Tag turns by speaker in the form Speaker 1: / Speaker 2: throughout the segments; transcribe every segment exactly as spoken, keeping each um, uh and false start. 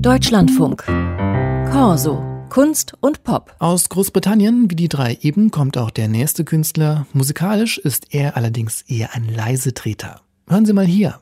Speaker 1: Deutschlandfunk. Corso. Kunst und Pop.
Speaker 2: Aus Großbritannien, wie die drei eben, kommt auch der nächste Künstler. Musikalisch ist er allerdings eher ein Leisetreter. Hören Sie mal hier.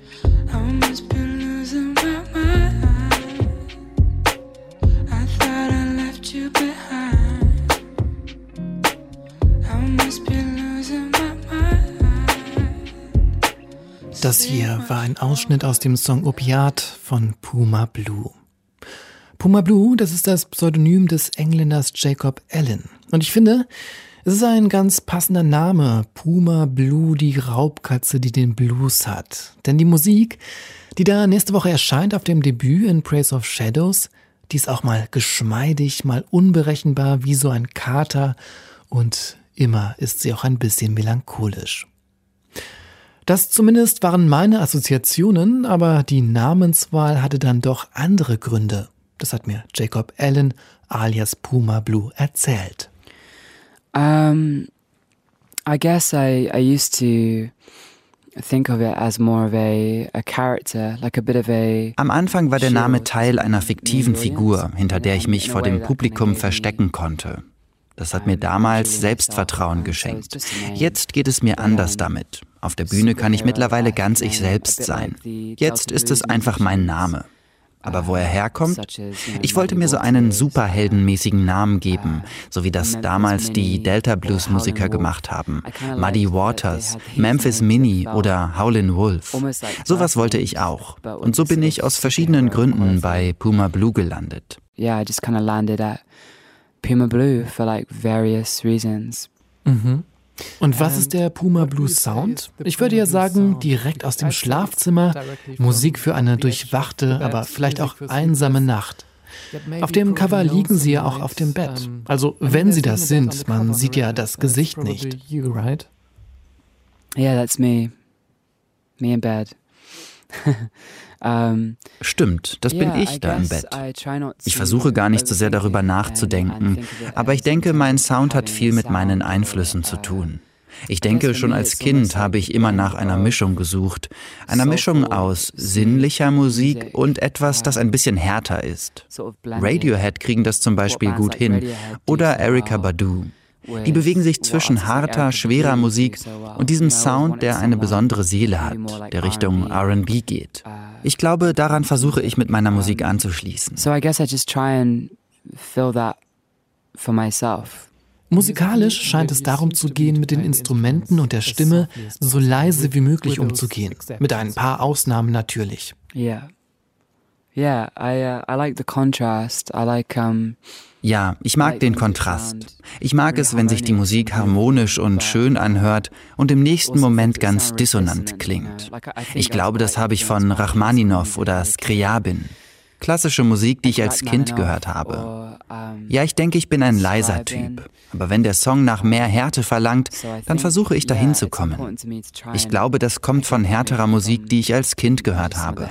Speaker 2: Das hier war ein Ausschnitt aus dem Song Opiat von Puma Blue. Puma Blue, das ist das Pseudonym des Engländers Jacob Allen. Und ich finde, es ist ein ganz passender Name. Puma Blue, die Raubkatze, die den Blues hat. Denn die Musik, die da nächste Woche erscheint auf dem Debüt in Praise of Shadows, die ist auch mal geschmeidig, mal unberechenbar wie so ein Kater. Und immer ist sie auch ein bisschen melancholisch. Das zumindest waren meine Assoziationen, aber die Namenswahl hatte dann doch andere Gründe. Das hat mir Jacob Allen alias Puma Blue erzählt.
Speaker 3: Um, I guess I, I used to think of it as more of a, a character, like a bit of a...
Speaker 4: Am Anfang war der Name Teil einer fiktiven Figur, hinter der ich mich vor dem Publikum verstecken konnte. Das hat mir damals Selbstvertrauen geschenkt. Jetzt geht es mir anders damit. Auf der Bühne kann ich mittlerweile ganz ich selbst sein. Jetzt ist es einfach mein Name. Aber wo er herkommt? Ich wollte mir so einen superheldenmäßigen Namen geben, so wie das damals die Delta-Blues-Musiker gemacht haben. Muddy Waters, Memphis Minnie oder Howlin' Wolf. Sowas wollte ich auch. Und so bin ich aus verschiedenen Gründen bei Puma Blue gelandet.
Speaker 3: Yeah, I just kind of landed at Puma Blue for like various reasons.
Speaker 2: Mhm. Und was ist der Puma Blue Sound? Ich würde ja sagen, direkt aus dem Schlafzimmer, Musik für eine durchwachte, aber vielleicht auch einsame Nacht. Auf dem Cover liegen sie ja auch auf dem Bett. Also wenn sie das sind, man sieht ja das Gesicht nicht.
Speaker 3: Yeah, that's me. Me in bed. Um,
Speaker 4: Stimmt, das bin ich da im Bett. Ich versuche gar nicht so sehr darüber nachzudenken, aber ich denke, mein Sound hat viel mit meinen Einflüssen zu tun. Ich denke, schon als Kind habe ich immer nach einer Mischung gesucht. Einer Mischung aus sinnlicher Musik und etwas, das ein bisschen härter ist. Radiohead kriegen das zum Beispiel gut hin. Oder Erykah Badu. Die bewegen sich zwischen harter, schwerer Musik und diesem Sound, der eine besondere Seele hat, der Richtung R and B geht. Ich glaube, daran versuche ich mit meiner Musik anzuschließen.
Speaker 3: So I guess I just try and feel that for myself.
Speaker 2: Musikalisch scheint es darum zu gehen, mit den Instrumenten und der Stimme so leise wie möglich umzugehen. Mit ein paar Ausnahmen natürlich.
Speaker 3: Yeah. Yeah, I, uh, I like the contrast. I like, um
Speaker 4: Ja, ich mag den Kontrast. Ich mag es, wenn sich die Musik harmonisch und schön anhört und im nächsten Moment ganz dissonant klingt. Ich glaube, das habe ich von Rachmaninow oder Scriabin. Klassische Musik, die ich als Kind gehört habe. Ja, ich denke, ich bin ein leiser Typ. Aber wenn der Song nach mehr Härte verlangt, dann versuche ich dahin zu kommen. Ich glaube, das kommt von härterer Musik, die ich als Kind gehört habe.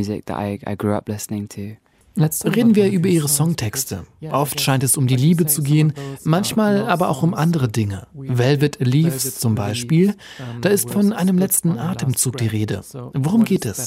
Speaker 2: Reden wir über ihre Songtexte. Oft scheint es um die Liebe zu gehen, manchmal aber auch um andere Dinge. Velvet Leaves zum Beispiel, da ist von einem letzten Atemzug die Rede. Worum geht es?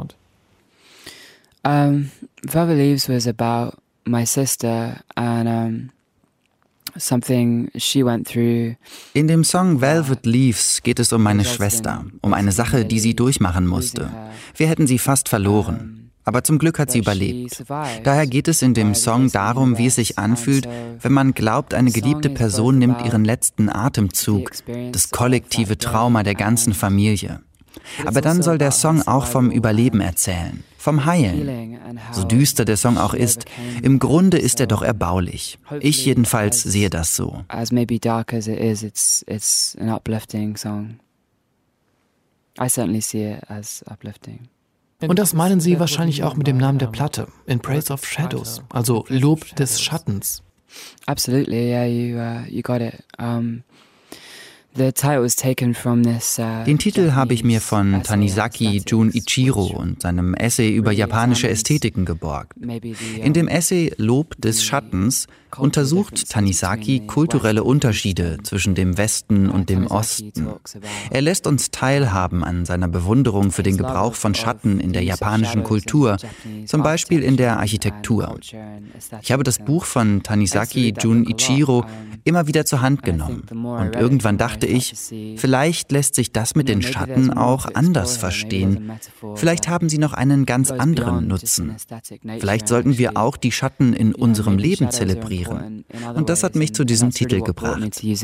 Speaker 3: Um, Velvet Leaves was about my sister and um, something she went through.
Speaker 4: In dem Song Velvet Leaves geht es um meine Schwester, um eine Sache, die sie durchmachen musste. Wir hätten sie fast verloren. Aber zum Glück hat sie überlebt. Daher geht es in dem Song darum, wie es sich anfühlt, wenn man glaubt, eine geliebte Person nimmt ihren letzten Atemzug, das kollektive Trauma der ganzen Familie. Aber dann soll der Song auch vom Überleben erzählen, vom Heilen. So düster der Song auch ist, im Grunde ist er doch erbaulich. Ich jedenfalls sehe das so.
Speaker 3: As maybe dark as it is, it's it's an uplifting song. I certainly see it as uplifting.
Speaker 2: Und das meinen Sie wahrscheinlich auch mit dem Namen der Platte, In Praise of Shadows, also Lob des Schattens.
Speaker 3: Absolutely, yeah, you uh, you got it. Um,
Speaker 4: Den Titel habe ich mir von Tanizaki Junichiro und seinem Essay über japanische Ästhetiken geborgt. In dem Essay Lob des Schattens untersucht Tanizaki kulturelle Unterschiede zwischen dem Westen und dem Osten. Er lässt uns teilhaben an seiner Bewunderung für den Gebrauch von Schatten in der japanischen Kultur, zum Beispiel in der Architektur. Ich habe das Buch von Tanizaki Junichiro immer wieder zur Hand genommen und irgendwann dachte ich, vielleicht lässt sich das mit den Schatten auch anders verstehen. Vielleicht haben sie noch einen ganz anderen Nutzen. Vielleicht sollten wir auch die Schatten in unserem Leben zelebrieren. Und das hat mich zu diesem Titel gebracht.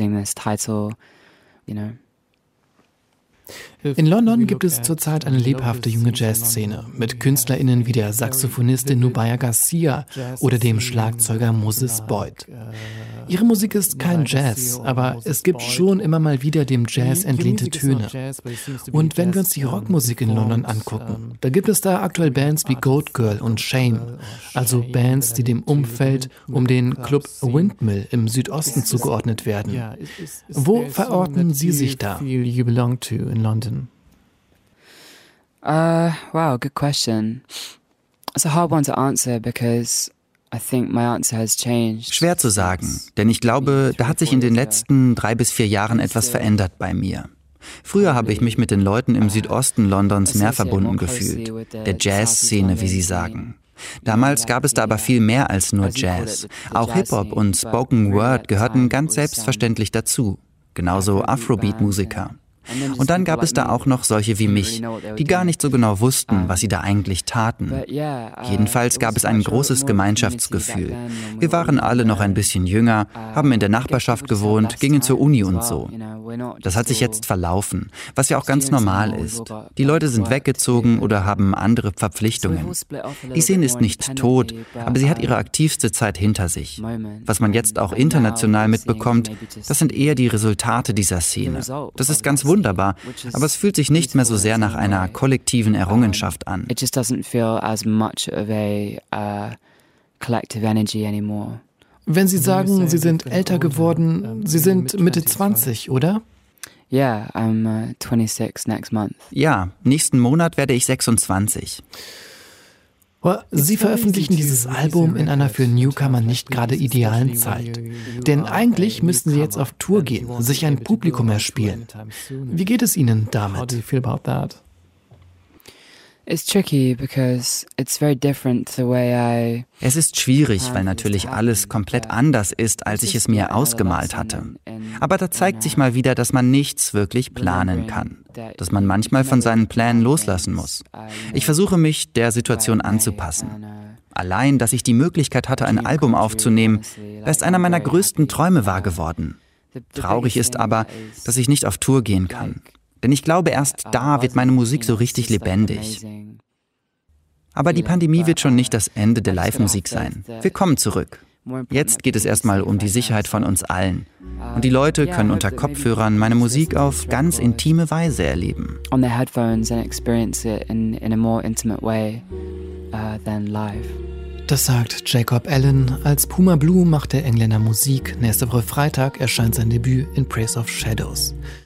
Speaker 2: In London gibt es zurzeit eine lebhafte junge Jazzszene mit KünstlerInnen wie der Saxophonistin Nubya Garcia oder dem Schlagzeuger Moses Boyd. Ihre Musik ist kein Jazz, aber es gibt schon immer mal wieder dem Jazz entlehnte Töne. Und wenn wir uns die Rockmusik in London angucken, da gibt es da aktuell Bands wie Goat Girl und Shame, also Bands, die dem Umfeld um den Club Windmill im Südosten zugeordnet werden. Wo verorten Sie sich da? In London?
Speaker 3: Uh, wow, good question. It's a hard one to answer because I think my answer has changed.
Speaker 4: Schwer zu sagen, denn ich glaube, da hat sich in den letzten drei bis vier Jahren etwas verändert bei mir. Früher habe ich mich mit den Leuten im Südosten Londons mehr verbunden gefühlt, der Jazzszene, wie sie sagen. Damals gab es da aber viel mehr als nur Jazz. Auch Hip-Hop und Spoken Word gehörten ganz selbstverständlich dazu, genauso Afrobeat-Musiker. Und dann gab es da auch noch solche wie mich, die gar nicht so genau wussten, was sie da eigentlich taten. Jedenfalls gab es ein großes Gemeinschaftsgefühl. Wir waren alle noch ein bisschen jünger, haben in der Nachbarschaft gewohnt, gingen zur Uni und so. Das hat sich jetzt verlaufen, was ja auch ganz normal ist. Die Leute sind weggezogen oder haben andere Verpflichtungen. Die Szene ist nicht tot, aber sie hat ihre aktivste Zeit hinter sich. Was man jetzt auch international mitbekommt, das sind eher die Resultate dieser Szene. Das ist ganz wunderbar. Wunderbar, aber es fühlt sich nicht mehr so sehr nach einer kollektiven Errungenschaft an.
Speaker 3: It just doesn't feel as much of a uh, collective energy anymore.
Speaker 2: Wenn Sie sagen, Sie sind älter geworden, Sie sind Mitte zwanzig, oder?
Speaker 3: Yeah, I'm uh, twenty-six next month.
Speaker 4: Ja, nächsten Monat werde ich sechsundzwanzig.
Speaker 2: Sie veröffentlichen dieses Album in einer für Newcomer nicht gerade idealen Zeit. Denn eigentlich müssten Sie jetzt auf Tour gehen, sich ein Publikum erspielen. Wie geht es Ihnen damit?
Speaker 3: It's tricky because it's very different the way I
Speaker 4: Es ist schwierig, weil natürlich alles komplett anders ist, als ich es mir ausgemalt hatte. Aber da zeigt sich mal wieder, dass man nichts wirklich planen kann. Dass man manchmal von seinen Plänen loslassen muss. Ich versuche mich der Situation anzupassen. Allein, dass ich die Möglichkeit hatte, ein Album aufzunehmen, da ist einer meiner größten Träume wahr geworden. Traurig ist aber, dass ich nicht auf Tour gehen kann. Denn ich glaube, erst da wird meine Musik so richtig lebendig. Aber die Pandemie wird schon nicht das Ende der Live-Musik sein. Wir kommen zurück. Jetzt geht es erstmal um die Sicherheit von uns allen. Und die Leute können unter Kopfhörern meine Musik auf ganz intime Weise erleben.
Speaker 3: On their headphones and experience it in, in a more intimate way uh, than live.
Speaker 2: Das sagt Jacob Allen. Als Puma Blue macht der Engländer Musik. Nächste Woche Freitag erscheint sein Debüt In Praise of Shadows.